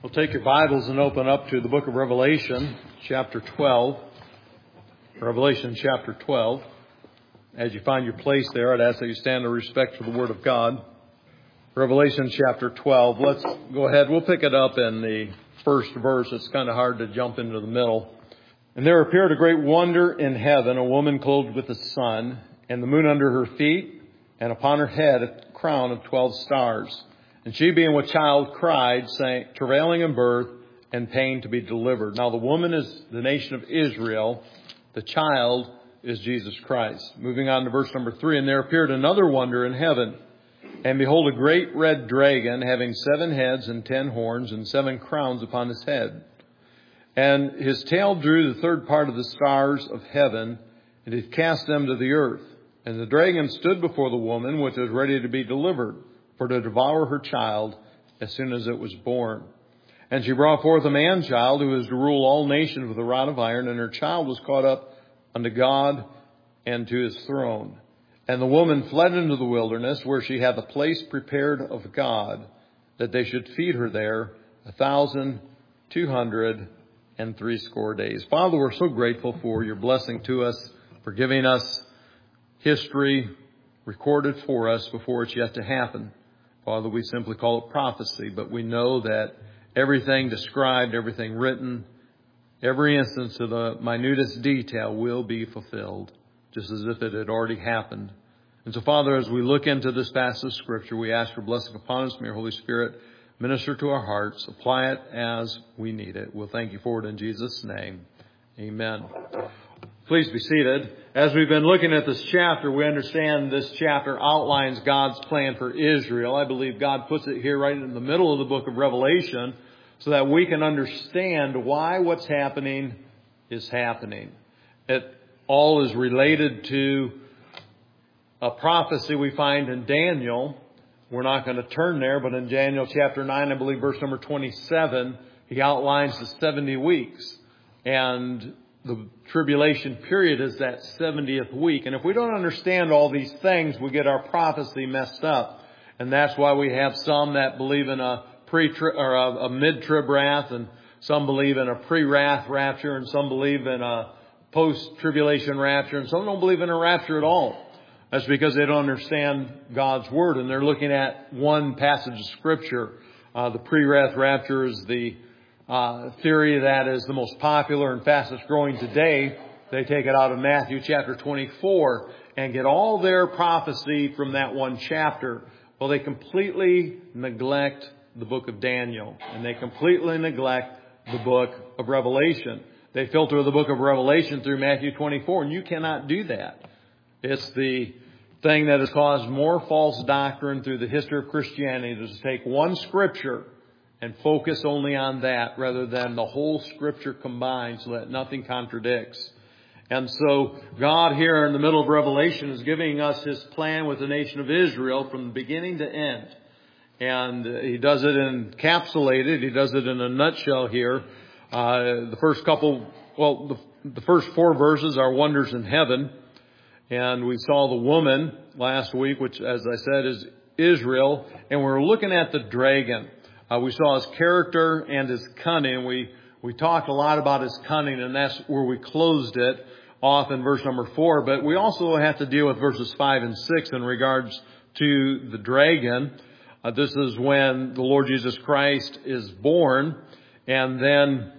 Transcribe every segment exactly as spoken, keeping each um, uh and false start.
Well, take your Bibles and open up to the book of Revelation, chapter twelve. Revelation chapter twelve. As you find your place there, I'd ask that you stand in respect for the Word of God. Revelation chapter twelve. Let's go ahead. We'll pick it up in the first verse. It's kind of hard to jump into the middle. And there appeared a great wonder in heaven, a woman clothed with the sun, and the moon under her feet, and upon her head a crown of twelve stars. And she, being with child, cried, saying, travailing in birth and pain to be delivered. Now the woman is the nation of Israel. The child is Jesus Christ. Moving on to verse number three. And there appeared another wonder in heaven. And behold, a great red dragon, having seven heads and ten horns and seven crowns upon his head. And his tail drew the third part of the stars of heaven, and did cast them to the earth. And the dragon stood before the woman, which was ready to be delivered, for to devour her child as soon as it was born. And she brought forth a man-child, who is to rule all nations with a rod of iron, and her child was caught up unto God and to his throne. And the woman fled into the wilderness, where she had the place prepared of God, that they should feed her there a thousand two hundred and threescore days. Father, we're so grateful for your blessing to us, for giving us history recorded for us before it's yet to happen. Father, we simply call it prophecy, but we know that everything described, everything written, every instance to the minutest detail will be fulfilled, just as if it had already happened. And so, Father, as we look into this passage of Scripture, we ask for blessing upon us. May your Holy Spirit minister to our hearts, apply it as we need it. We'll thank you for it in Jesus' name. Amen. Please be seated. As we've been looking at this chapter, we understand this chapter outlines God's plan for Israel. I believe God puts it here right in the middle of the book of Revelation so that we can understand why what's happening is happening. It all is related to a prophecy we find in Daniel. We're not going to turn there, but in Daniel chapter nine, I believe verse number twenty-seven, he outlines the seventy weeks. And the tribulation period is that seventieth week. And if we don't understand all these things, we get our prophecy messed up. And that's why we have some that believe in a pre or a, a mid-trib wrath, and some believe in a pre-wrath rapture, and some believe in a post-tribulation rapture, and some don't believe in a rapture at all. That's because they don't understand God's Word, and they're looking at one passage of Scripture. Uh, the pre-wrath rapture is the Uh, theory that is the most popular and fastest growing today. They take it out of Matthew chapter twenty-four and get all their prophecy from that one chapter. Well, they completely neglect the book of Daniel, and they completely neglect the book of Revelation. They filter the book of Revelation through Matthew twenty-four, and you cannot do that. It's the thing that has caused more false doctrine through the history of Christianity, to take one scripture and focus only on that rather than the whole Scripture combined, so that nothing contradicts. And so God here in the middle of Revelation is giving us His plan with the nation of Israel from beginning to end. And He does it encapsulated. He does it in a nutshell here. Uh, the first couple, well, the, the first four verses are wonders in heaven. And we saw the woman last week, which, as I said, is Israel. And we're looking at the dragon. Uh, we saw his character and his cunning. We we talked a lot about his cunning, and that's where we closed it off in verse number four. But we also have to deal with verses five and six in regards to the dragon. Uh, this is when the Lord Jesus Christ is born, and then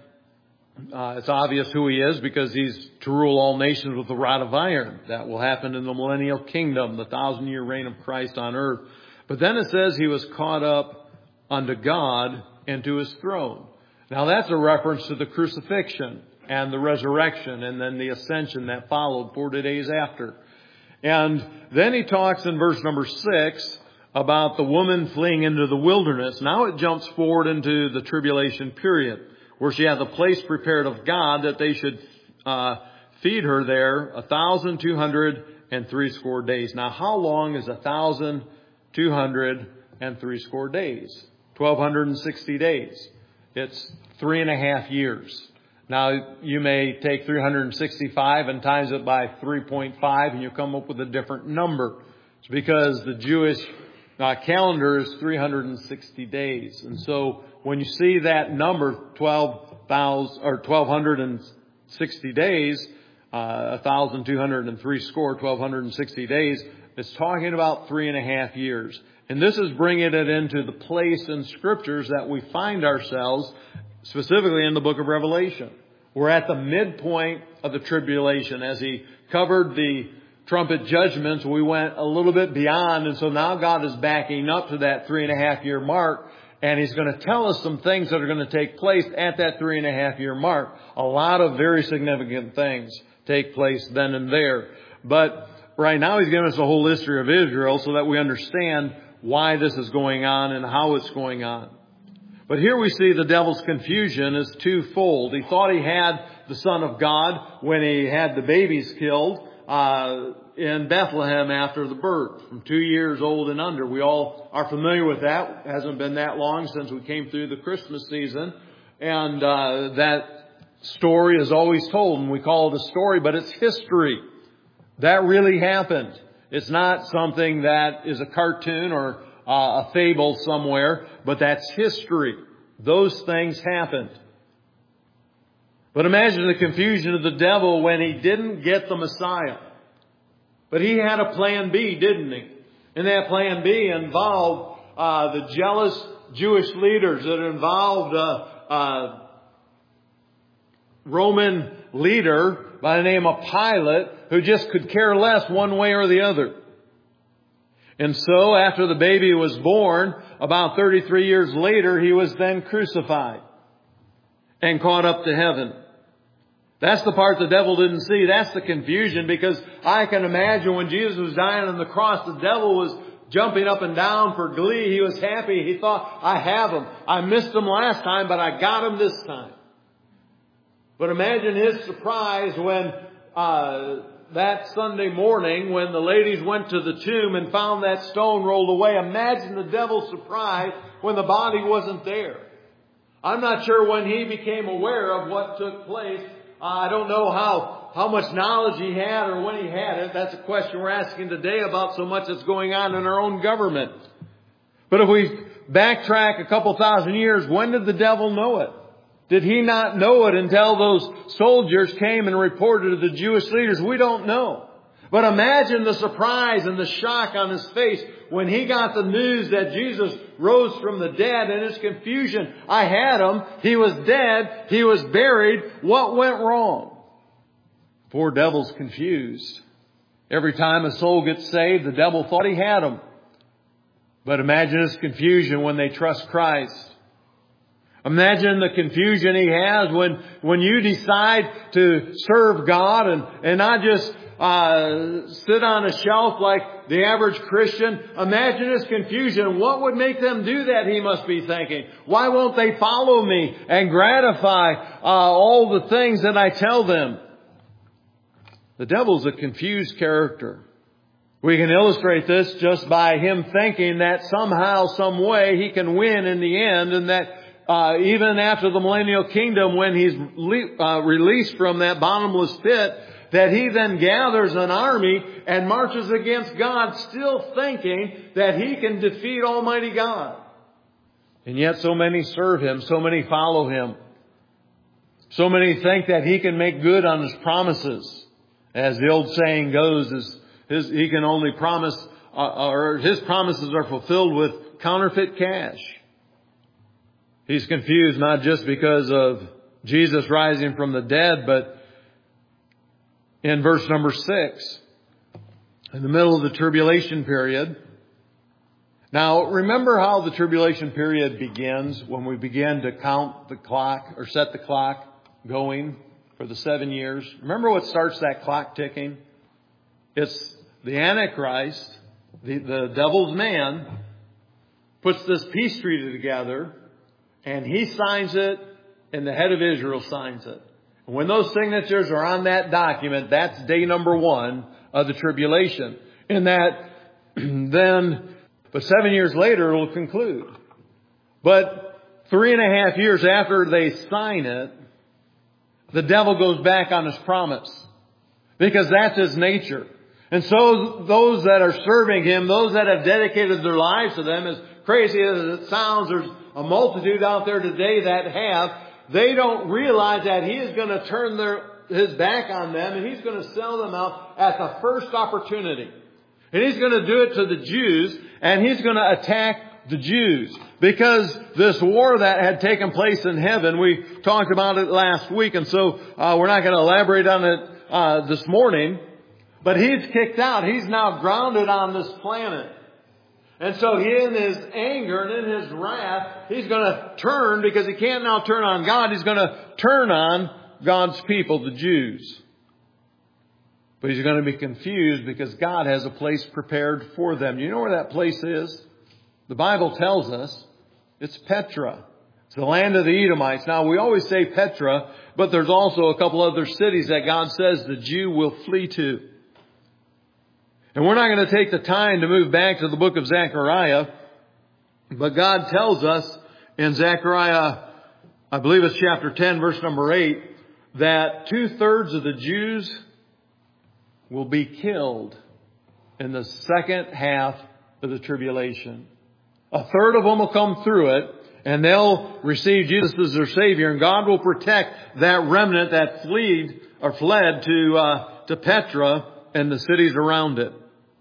uh, it's obvious who he is, because he's to rule all nations with a rod of iron. That will happen in the millennial kingdom, the thousand-year reign of Christ on earth. But then it says he was caught up unto God and to his throne. Now that's a reference to the crucifixion and the resurrection and then the ascension that followed forty days after. And then he talks in verse number six about the woman fleeing into the wilderness. Now it jumps forward into the tribulation period, where she had the place prepared of God that they should uh, feed her there a thousand two hundred and threescore days. Now how long is a thousand two hundred and threescore days? twelve sixty days. It's three and a half years. Now, you may take three hundred sixty-five and times it by three point five, and you come up with a different number. It's because the Jewish uh, calendar is three hundred sixty days. And so when you see that number, twelve thousand or twelve sixty days, uh, one thousand two hundred three score, twelve sixty days, it's talking about three and a half years. And this is bringing it into the place in Scriptures that we find ourselves, specifically in the book of Revelation. We're at the midpoint of the tribulation. As he covered the trumpet judgments, we went a little bit beyond. And so now God is backing up to that three and a half year mark. And He's going to tell us some things that are going to take place at that three and a half year mark. A lot of very significant things take place then and there. But right now He's giving us a whole history of Israel so that we understand why this is going on and how it's going on. But here we see the devil's confusion is twofold. He thought he had the Son of God when he had the babies killed uh, in Bethlehem after the birth, from two years old and under. We all are familiar with that. It hasn't been that long since we came through the Christmas season. And uh, that story is always told, and we call it a story, but it's history. That really happened. It's not something that is a cartoon or uh, a fable somewhere, but that's history. Those things happened. But imagine the confusion of the devil when he didn't get the Messiah. But he had a plan B, didn't he? And that plan B involved uh, the jealous Jewish leaders. It involved a, a Roman leader by the name of Pilate who just could care less one way or the other. And so after the baby was born, about thirty-three years later, he was then crucified and caught up to heaven. That's the part the devil didn't see. That's the confusion, because I can imagine when Jesus was dying on the cross, the devil was jumping up and down for glee. He was happy. He thought, I have him. I missed him last time, but I got him this time. But imagine his surprise when uh that Sunday morning, when the ladies went to the tomb and found that stone rolled away. Imagine the devil's surprise when the body wasn't there. I'm not sure when he became aware of what took place. Uh, I don't know how, how much knowledge he had or when he had it. That's a question we're asking today about so much that's going on in our own government. But if we backtrack a couple thousand years, when did the devil know it? Did he not know it until those soldiers came and reported to the Jewish leaders? We don't know. But imagine the surprise and the shock on his face when he got the news that Jesus rose from the dead, and his confusion. I had him. He was dead. He was buried. What went wrong? Poor devil's confused. Every time a soul gets saved, the devil thought he had him. But imagine his confusion when they trust Christ. Imagine the confusion he has when, when you decide to serve God and, and not just uh, sit on a shelf like the average Christian. Imagine his confusion. What would make them do that, he must be thinking. Why won't they follow me and gratify uh, all the things that I tell them? The devil's a confused character. We can illustrate this just by him thinking that somehow, some way, he can win in the end, and that Uh, even after the millennial kingdom, when he's le- uh, released from that bottomless pit, that he then gathers an army and marches against God, still thinking that he can defeat Almighty God. And yet so many serve him, so many follow him. So many think that he can make good on his promises. As the old saying goes, is his, he can only promise, uh, or his promises are fulfilled with counterfeit cash. He's confused not just because of Jesus rising from the dead, but in verse number six, in the middle of the tribulation period. Now, remember how the tribulation period begins when we begin to count the clock or set the clock going for the seven years. Remember what starts that clock ticking? It's the Antichrist, the, the devil's man, puts this peace treaty together. And he signs it, and the head of Israel signs it. And when those signatures are on that document, that's day number one of the tribulation. And that then, but seven years later, it will conclude. But three and a half years after they sign it, the devil goes back on his promise. Because that's his nature. And so those that are serving Him, those that have dedicated their lives to them, as crazy as it sounds, there's a multitude out there today that have, they don't realize that He is going to turn their, His back on them and He's going to sell them out at the first opportunity. And He's going to do it to the Jews, and He's going to attack the Jews. Because this war that had taken place in heaven, we talked about it last week, and so uh, we're not going to elaborate on it uh, this morning. But He's kicked out. He's now grounded on this planet. And so He, in His anger and in His wrath, He's going to turn, because He can't now turn on God, He's going to turn on God's people, the Jews. But He's going to be confused because God has a place prepared for them. You know where that place is? The Bible tells us it's Petra. It's the land of the Edomites. Now, we always say Petra, but there's also a couple other cities that God says the Jew will flee to. And we're not going to take the time to move back to the book of Zechariah, but God tells us in Zechariah, I believe it's chapter ten, verse number eight, that two-thirds of the Jews will be killed in the second half of the tribulation. A third of them will come through it, and they'll receive Jesus as their Savior, and God will protect that remnant that fled or fled to uh, to Petra and the cities around it.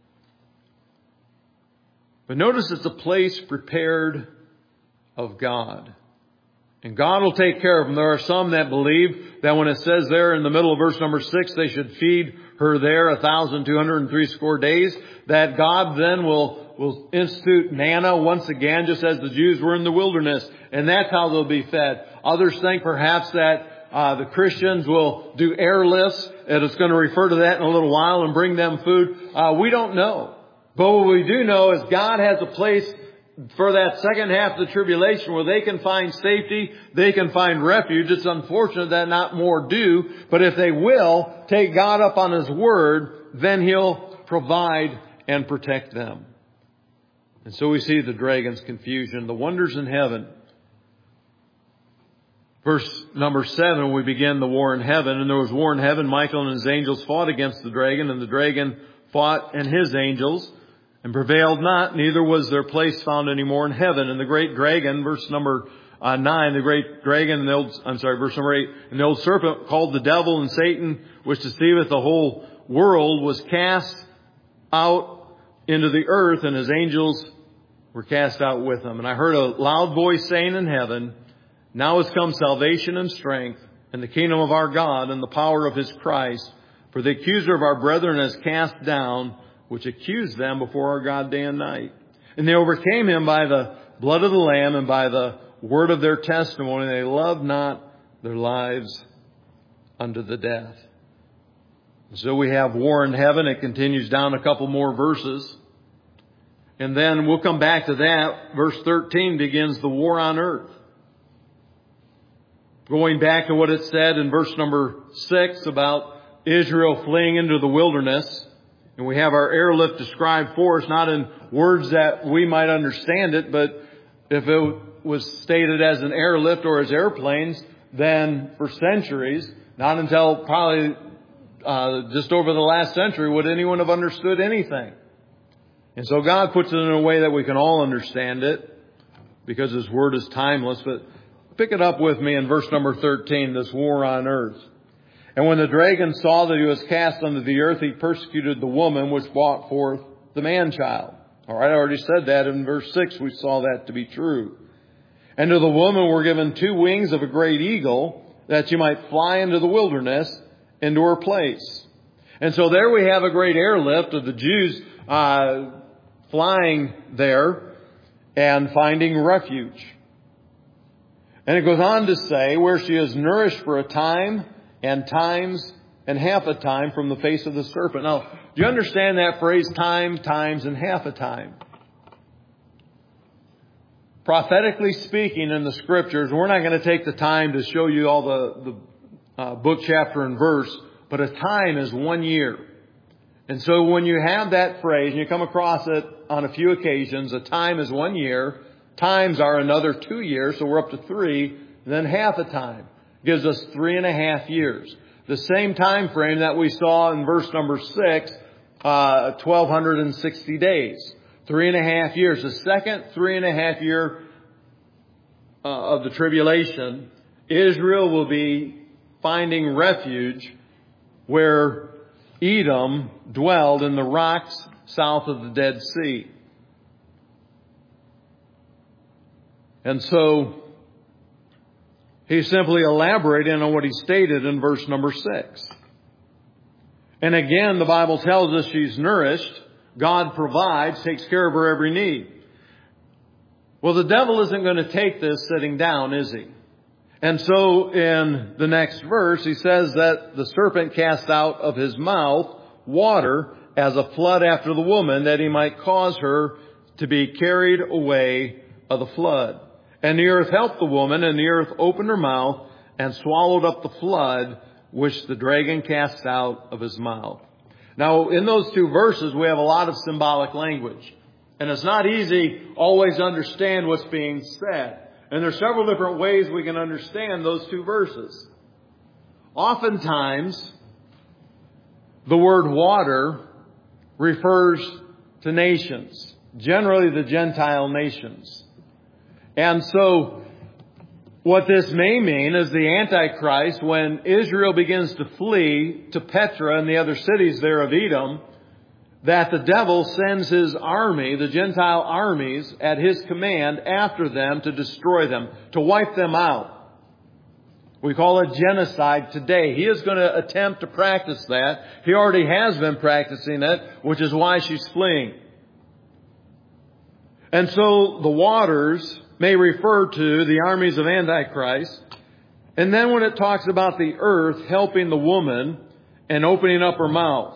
But notice it's a place prepared of God. And God will take care of them. There are some that believe that when it says there in the middle of verse number six, they should feed her there a thousand two hundred and three score days, that God then will, will institute manna once again, just as the Jews were in the wilderness. And that's how they'll be fed. Others think perhaps that uh, the Christians will do airlifts, and it's going to refer to that in a little while, and bring them food. Uh, we don't know. But what we do know is God has a place for that second half of the tribulation where they can find safety, they can find refuge. It's unfortunate that not more do, but if they will take God up on His word, then He'll provide and protect them. And so we see the dragon's confusion, the wonders in heaven. Verse number seven, we begin the war in heaven. And there was war in heaven. Michael and his angels fought against the dragon, and the dragon fought and his angels, and prevailed not, neither was their place found any more in heaven. And the great dragon, verse number uh, nine, the great dragon, and the old, I'm sorry, verse number eight, and the old serpent called the devil and Satan, which deceiveth the whole world, was cast out into the earth, and his angels were cast out with him. And I heard a loud voice saying in heaven, now is come salvation and strength, and the kingdom of our God, and the power of His Christ. For the accuser of our brethren is cast down, which accused them before our God day and night. And they overcame him by the blood of the Lamb and by the word of their testimony. They loved not their lives unto the death. So we have war in heaven. It continues down a couple more verses. And then we'll come back to that. Verse thirteen begins the war on earth. Going back to what it said in verse number six about Israel fleeing into the wilderness. And we have our airlift described for us, not in words that we might understand it, but if it was stated as an airlift or as airplanes, then for centuries, not until probably uh, just over the last century, would anyone have understood anything. And so God puts it in a way that we can all understand it, because His Word is timeless. But pick it up with me in verse number thirteen, this war on earth. And when the dragon saw that he was cast unto the earth, he persecuted the woman which brought forth the man-child. All right, I already said that in verse six. We saw that to be true. And to the woman were given two wings of a great eagle, that she might fly into the wilderness, into her place. And so there we have a great airlift of the Jews uh, flying there and finding refuge. And it goes on to say, where she is nourished for a time, and times and half a time from the face of the serpent. Now, do you understand that phrase, time, times, and half a time? Prophetically speaking in the Scriptures, we're not going to take the time to show you all the, the uh, book, chapter, and verse, but a time is one year. And so when you have that phrase, and you come across it on a few occasions, a time is one year, times are another two years, so we're up to three, and then half a time gives us three and a half years. The same time frame that we saw in verse number six uh, twelve sixty days. Three and a half years. The second three and a half year uh, of the tribulation, Israel will be finding refuge where Edom dwelled in the rocks south of the Dead Sea. And so he's simply elaborating on what he stated in verse number six. And again, the Bible tells us she's nourished. God provides, takes care of her every need. Well, the devil isn't going to take this sitting down, is he? And so in the next verse, he says that the serpent cast out of his mouth water as a flood after the woman, that he might cause her to be carried away of the flood. And the earth helped the woman, and the earth opened her mouth and swallowed up the flood which the dragon cast out of his mouth. Now, in those two verses, we have a lot of symbolic language. And it's not easy always to understand what's being said. And there's several different ways we can understand those two verses. Oftentimes, the word water refers to nations, generally the Gentile nations. And so, what this may mean is the Antichrist, when Israel begins to flee to Petra and the other cities there of Edom, that the devil sends his army, the Gentile armies, at his command after them to destroy them, to wipe them out. We call it genocide today. He is going to attempt to practice that. He already has been practicing it, which is why she's fleeing. And so the waters may refer to the armies of Antichrist. And then when it talks about the earth helping the woman and opening up her mouth,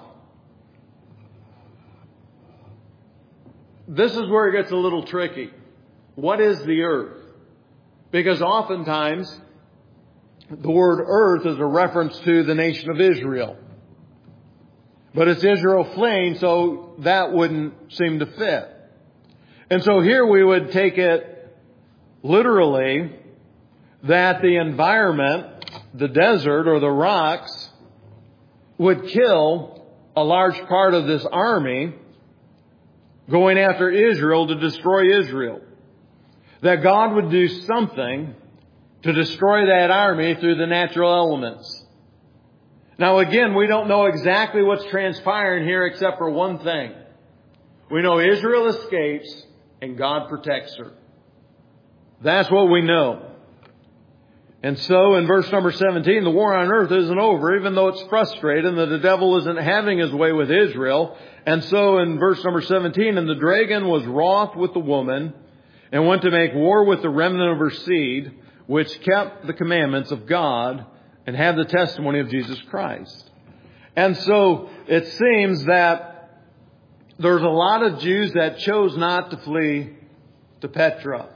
this is where it gets a little tricky. What is the earth? Because oftentimes the word earth is a reference to the nation of Israel. But it's Israel fleeing, so that wouldn't seem to fit. And so here we would take it literally that the environment, the desert or the rocks, would kill a large part of this army going after Israel to destroy Israel. That God would do something to destroy that army through the natural elements. Now again, we don't know exactly what's transpiring here except for one thing. We know Israel escapes and God protects her. That's what we know. And so in verse number seventeen, the war on earth isn't over, even though it's frustrating that the devil isn't having his way with Israel. And so in verse number seventeen, and the dragon was wroth with the woman and went to make war with the remnant of her seed, which kept the commandments of God and had the testimony of Jesus Christ. And so it seems that there's a lot of Jews that chose not to flee to Petra.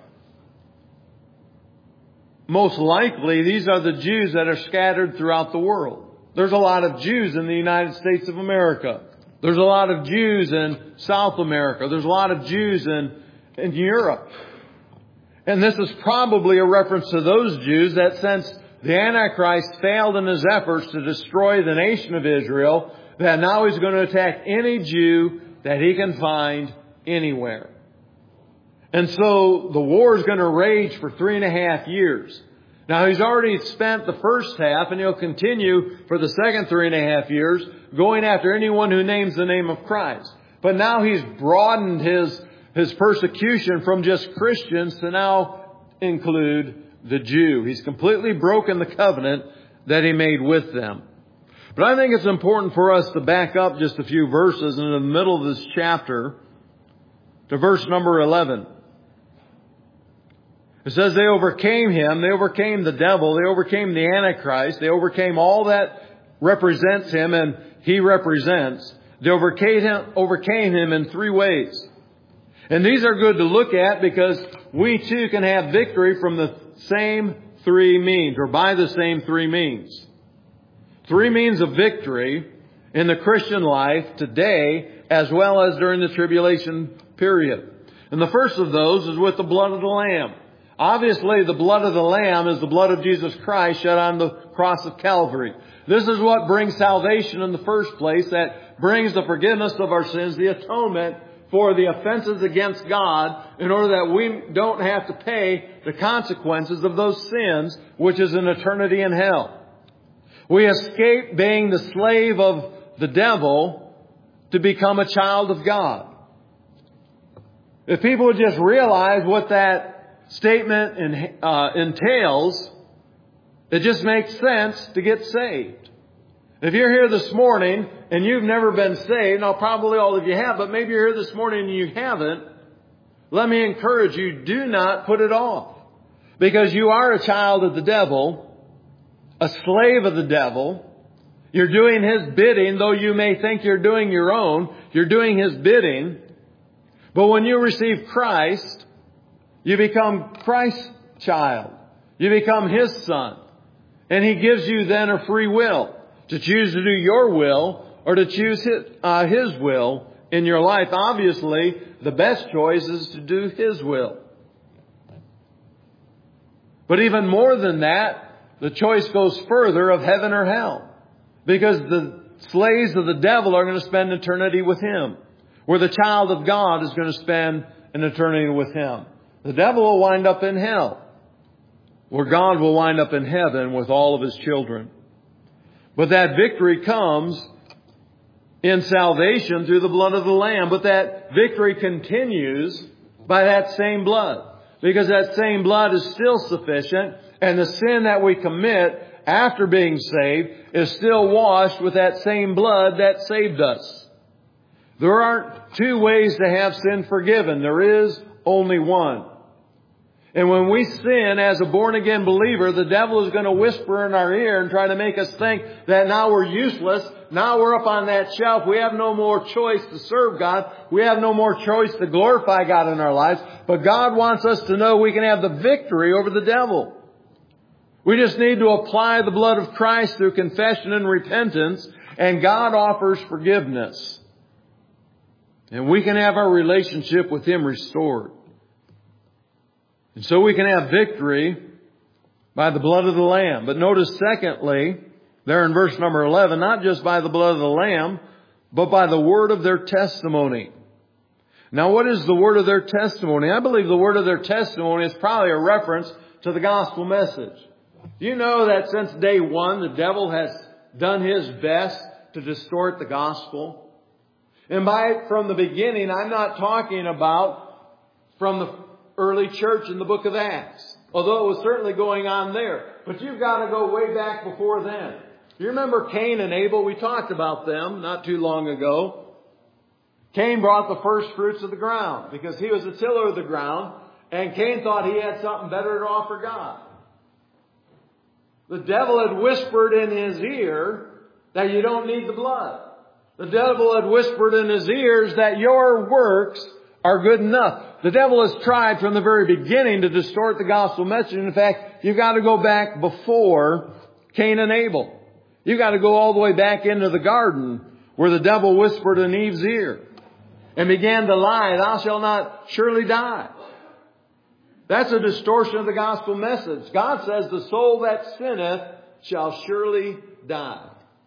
Most likely, these are the Jews that are scattered throughout the world. There's a lot of Jews in the United States of America. There's a lot of Jews in South America. There's a lot of Jews in, in Europe. And this is probably a reference to those Jews that since the Antichrist failed in his efforts to destroy the nation of Israel, that now he's going to attack any Jew that he can find anywhere. And so the war is going to rage for three and a half years. Now he's already spent the first half and he'll continue for the second three and a half years going after anyone who names the name of Christ. But now he's broadened his, his persecution from just Christians to now include the Jew. He's completely broken the covenant that he made with them. But I think it's important for us to back up just a few verses in the middle of this chapter to verse number eleven. It says they overcame him, they overcame the devil, they overcame the Antichrist, they overcame all that represents him and he represents. They overcame him, overcame him in three ways. And these are good to look at because we too can have victory from the same three means, or by the same three means. Three means of victory in the Christian life today as well as during the tribulation period. And the first of those is with the blood of the Lamb. Obviously, the blood of the Lamb is the blood of Jesus Christ shed on the cross of Calvary. This is what brings salvation in the first place, that brings the forgiveness of our sins, the atonement for the offenses against God, in order that we don't have to pay the consequences of those sins, which is an eternity in hell. We escape being the slave of the devil to become a child of God. If people would just realize what that statement in, uh, entails, it just makes sense to get saved. If you're here this morning and you've never been saved, now probably all of you have, but maybe you're here this morning and you haven't, let me encourage you, do not put it off. Because you are a child of the devil, a slave of the devil. You're doing his bidding, though you may think you're doing your own. You're doing his bidding. But when you receive Christ, you become Christ's child. You become his son. And he gives you then a free will to choose to do your will or to choose his, uh, his will in your life. Obviously, the best choice is to do his will. But even more than that, the choice goes further of heaven or hell. Because the slaves of the devil are going to spend eternity with him, where the child of God is going to spend an eternity with him. The devil will wind up in hell, where God will wind up in heaven with all of his children. But that victory comes in salvation through the blood of the Lamb. But that victory continues by that same blood, because that same blood is still sufficient, and the sin that we commit after being saved is still washed with that same blood that saved us. There aren't two ways to have sin forgiven. There is only one. And when we sin as a born-again believer, the devil is going to whisper in our ear and try to make us think that now we're useless. Now we're up on that shelf. We have no more choice to serve God. We have no more choice to glorify God in our lives. But God wants us to know we can have the victory over the devil. We just need to apply the blood of Christ through confession and repentance, and God offers forgiveness. And we can have our relationship with him restored. And so we can have victory by the blood of the Lamb. But notice secondly, there in verse number eleven, not just by the blood of the Lamb, but by the word of their testimony. Now what is the word of their testimony? I believe the word of their testimony is probably a reference to the gospel message. You know that since day one, the devil has done his best to distort the gospel. And by from the beginning, I'm not talking about from the early church in the book of Acts, although it was certainly going on there. But you've got to go way back before then. You remember Cain and Abel? We talked about them not too long ago. Cain brought the first fruits of the ground because he was a tiller of the ground, and Cain thought he had something better to offer God. The devil had whispered in his ear that you don't need the blood. The devil had whispered in his ears that your works are good enough. The devil has tried from the very beginning to distort the gospel message. In fact, you've got to go back before Cain and Abel. You've got to go all the way back into the garden where the devil whispered in Eve's ear and began to lie, thou shalt not surely die. That's a distortion of the gospel message. God says the soul that sinneth shall surely die.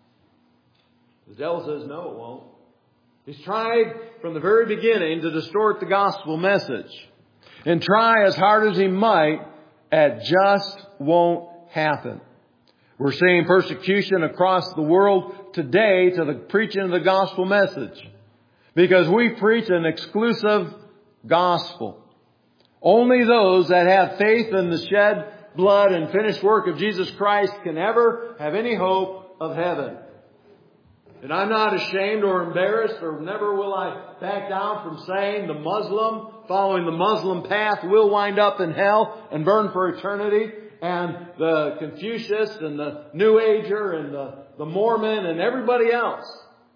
The devil says no, it won't. He's tried from the very beginning to distort the gospel message. And try as hard as he might, it just won't happen. We're seeing persecution across the world today to the preaching of the gospel message. Because we preach an exclusive gospel. Only those that have faith in the shed blood and finished work of Jesus Christ can ever have any hope of heaven. And I'm not ashamed or embarrassed, or never will I back down from saying the Muslim, following the Muslim path, will wind up in hell and burn for eternity. And the Confucius and the New Ager and the, the Mormon and everybody else,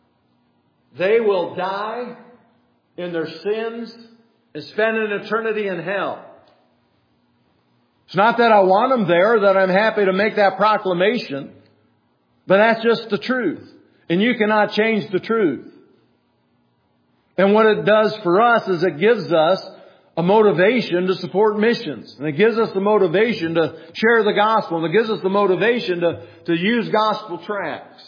they will die in their sins and spend an eternity in hell. It's not that I want them there, that I'm happy to make that proclamation, but that's just the truth. And you cannot change the truth. And what it does for us is it gives us a motivation to support missions. And it gives us the motivation to share the gospel. And it gives us the motivation to, to use gospel tracts.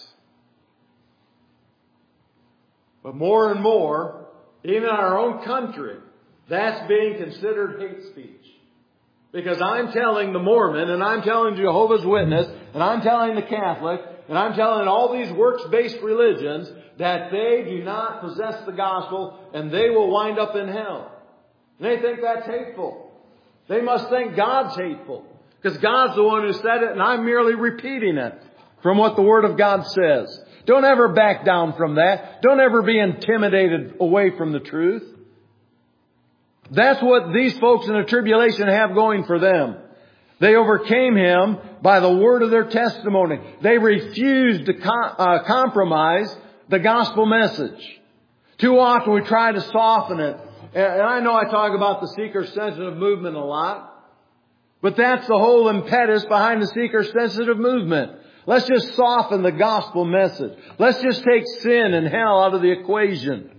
But more and more, even in our own country, that's being considered hate speech. Because I'm telling the Mormon, and I'm telling Jehovah's Witness, and I'm telling the Catholic, and I'm telling all these works-based religions that they do not possess the gospel and they will wind up in hell. And they think that's hateful. They must think God's hateful. Because God's the one who said it and I'm merely repeating it from what the Word of God says. Don't ever back down from that. Don't ever be intimidated away from the truth. That's what these folks in the tribulation have going for them. They overcame Him by the word of their testimony. They refused to com- uh, compromise the gospel message. Too often we try to soften it. And I know I talk about the seeker-sensitive movement a lot. But that's the whole impetus behind the seeker-sensitive movement. Let's just soften the gospel message. Let's just take sin and hell out of the equation.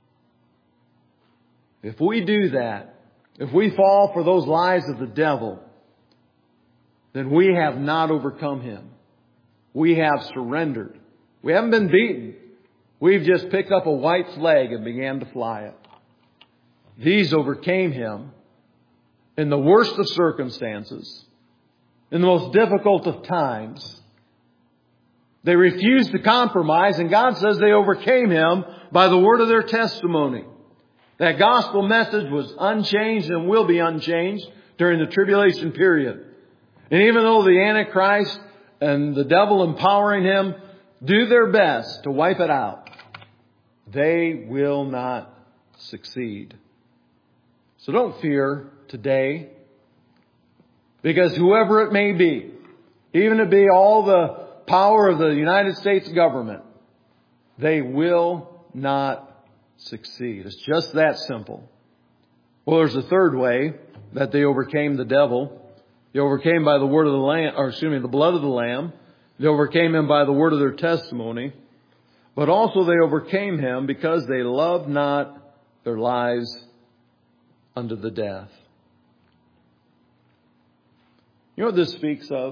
If we do that, if we fall for those lies of the devil, then we have not overcome him. We have surrendered. We haven't been beaten. We've just picked up a white flag and began to fly it. These overcame him in the worst of circumstances, in the most difficult of times. They refused to compromise, and God says they overcame him by the word of their testimony. That gospel message was unchanged and will be unchanged during the tribulation period. And even though the Antichrist and the devil empowering him do their best to wipe it out, they will not succeed. So don't fear today, because whoever it may be, even to be all the power of the United States government, they will not succeed. It's just that simple. Well, there's a third way that they overcame the devil. They overcame by the word of the Lamb, or excuse me, the blood of the Lamb. They overcame him by the word of their testimony. But also they overcame him because they loved not their lives unto the death. You know what this speaks of?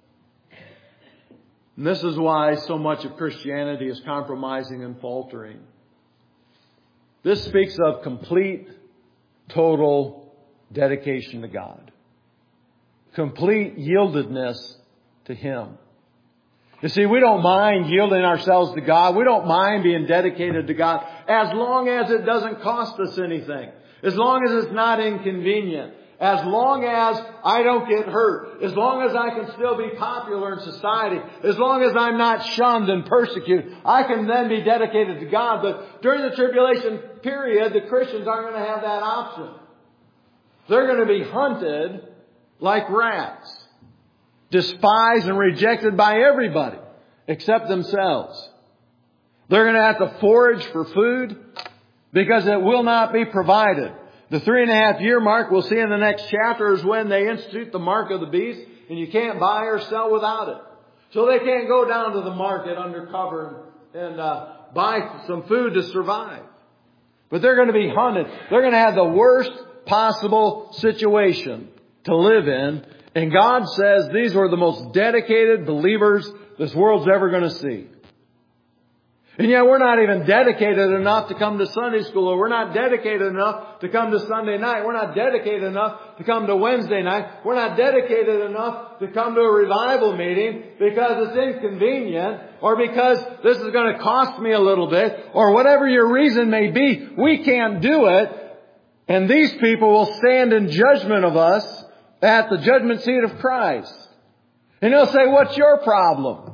And this is why so much of Christianity is compromising and faltering. This speaks of complete, total dedication to God. Complete yieldedness to Him. You see, we don't mind yielding ourselves to God. We don't mind being dedicated to God as long as it doesn't cost us anything. As long as it's not inconvenient. As long as I don't get hurt. As long as I can still be popular in society. As long as I'm not shunned and persecuted. I can then be dedicated to God. But during the tribulation period, the Christians aren't going to have that option. They're going to be hunted like rats. Despised and rejected by everybody except themselves. They're going to have to forage for food because it will not be provided. The three and a half year mark we'll see in the next chapter is when they institute the mark of the beast, and you can't buy or sell without it. So they can't go down to the market undercover and uh, buy some food to survive. But they're going to be hunted. They're going to have the worst possible situation to live in. And God says these were the most dedicated believers this world's ever going to see. And yet we're not even dedicated enough to come to Sunday school, or we're not dedicated enough to come to Sunday night. We're not dedicated enough to come to Wednesday night. We're not dedicated enough to come to a revival meeting because it's inconvenient, or because this is going to cost me a little bit, or whatever your reason may be. We can't do it. And these people will stand in judgment of us at the judgment seat of Christ. And He'll say, what's your problem?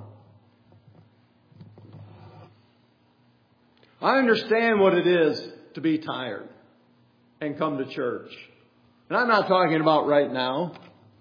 I understand what it is to be tired and come to church. And I'm not talking about right now.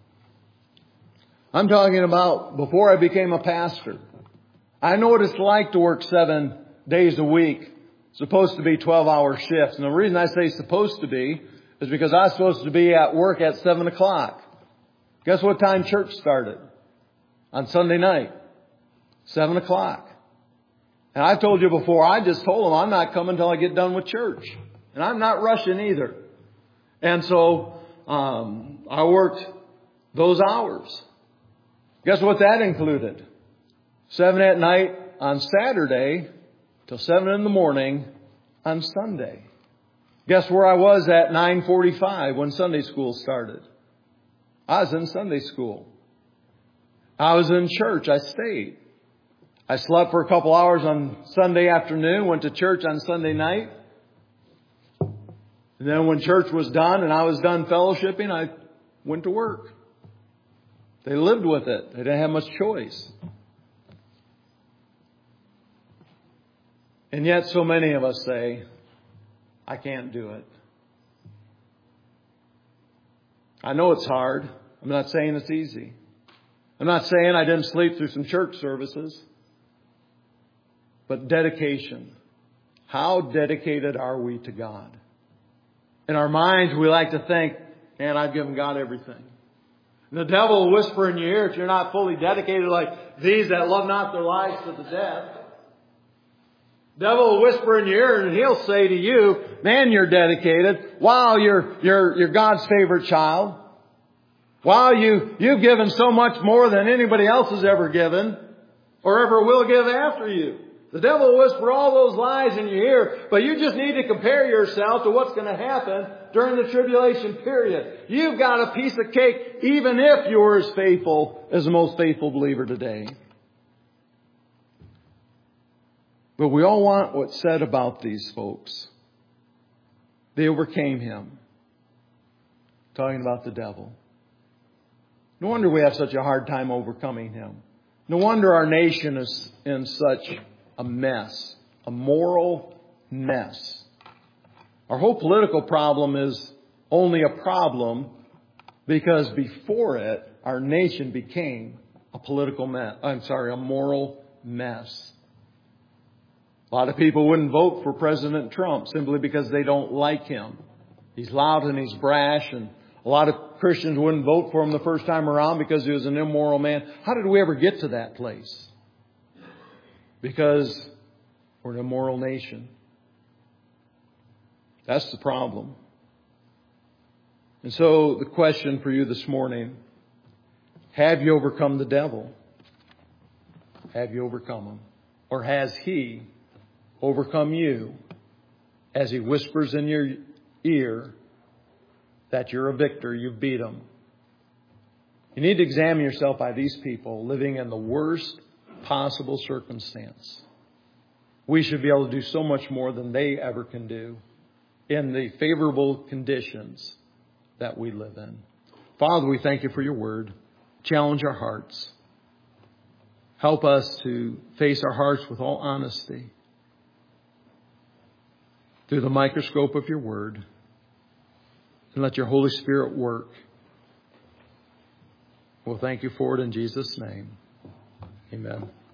I'm talking about before I became a pastor. I know what it's like to work seven days a week. Supposed to be twelve hour shifts. And the reason I say supposed to be is because I was supposed to be at work at seven o'clock. Guess what time church started? On Sunday night. seven o'clock. And I've told you before, I just told them I'm not coming until I get done with church. And I'm not rushing either. And so um, I worked those hours. Guess what that included? Seven at night on Saturday till seven in the morning on Sunday. Guess where I was at nine forty-five when Sunday school started? I was in Sunday school. I was in church. I stayed. I slept for a couple hours on Sunday afternoon, went to church on Sunday night. And then when church was done and I was done fellowshipping, I went to work. They lived with it. They didn't have much choice. And yet so many of us say, I can't do it. I know it's hard. I'm not saying it's easy. I'm not saying I didn't sleep through some church services. But dedication. How dedicated are we to God? In our minds, we like to think, man, I've given God everything. And the devil will whisper in your ear if you're not fully dedicated like these that love not their lives to the death. The devil will whisper in your ear and he'll say to you, man, you're dedicated. Wow, you're, you're, you're God's favorite child. Wow, you, you've given so much more than anybody else has ever given or ever will give after you. The devil will whisper all those lies in your ear, but you just need to compare yourself to what's going to happen during the tribulation period. You've got a piece of cake, even if you're as faithful as the most faithful believer today. But we all want what's said about these folks. They overcame him. Talking about the devil. No wonder we have such a hard time overcoming him. No wonder our nation is in such a mess. A moral mess. Our whole political problem is only a problem because before it, our nation became a political mess. I'm sorry, a moral mess. A lot of people wouldn't vote for President Trump simply because they don't like him. He's loud and he's brash, and a lot of Christians wouldn't vote for him the first time around because he was an immoral man. How did we ever get to that place? Because we're an immoral nation. That's the problem. And so the question for you this morning, have you overcome the devil? Have you overcome him? Or has he overcome you as he whispers in your ear that you're a victor, you've beat him? You need to examine yourself by these people living in the worst possible circumstance. We should be able to do so much more than they ever can do in the favorable conditions that we live in. Father, we thank you for your word. Challenge our hearts. Help us to face our hearts with all honesty through the microscope of your word. And let your Holy Spirit work. We'll thank you for it in Jesus' name. Amen.